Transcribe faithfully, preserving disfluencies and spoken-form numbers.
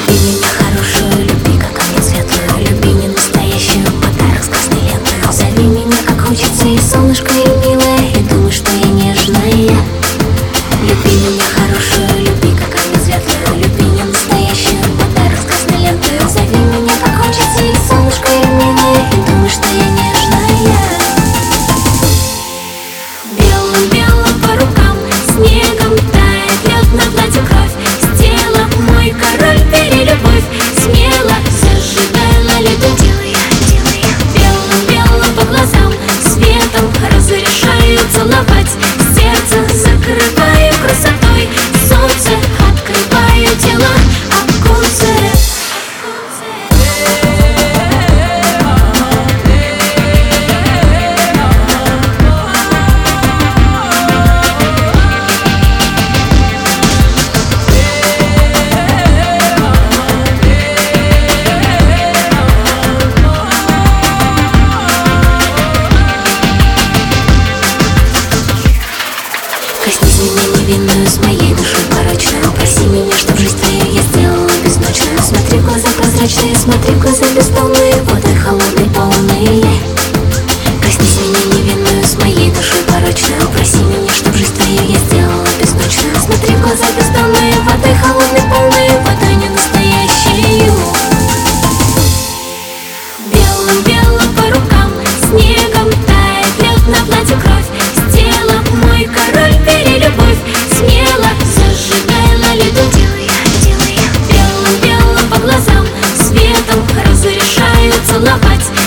Люби меня хорошую, люби как огонь светлую, люби не настоящую, подарок с красной лентой. Зови меня как хочется, и солнышко, и милое, и думай, что я нежная. Люби меня хорошую, люби как огонь светлую, люби не настоящую, подарок с красной лентой. Зови меня как хочется, и солнышко, и милое, и думай, что я нежная. Белым-белым по рукам, снегом тает лед на платье кровь. Сделала мой король перелюбовь, смело зажигай на лету. Делай я, делай я. Белым-белым по глазам, светом разрешаю целовать. Сердце закрываю красотой, солнце открываю тело, оконце. Коснись меня невинную, с моей душой порочную. Проси меня, чтоб жизнь твою я сделала безночную. Смотри в глаза прозрачные, смотри в глаза бездонные, воды холодные, полные. Коснись меня невинную, с моей душой порочную. Проси меня, чтоб жизнь твою я сделала безночную. Смотри в глаза бездонные, воды холодные, полные, вода не настоящую. Белым-белым по рукам, снегом тает лед на платье кровь. Сделала мой король перелюбовь, смело зажигай на лету. Делай я, делай я. Белым-белым по глазам, светом разрешаю целовать.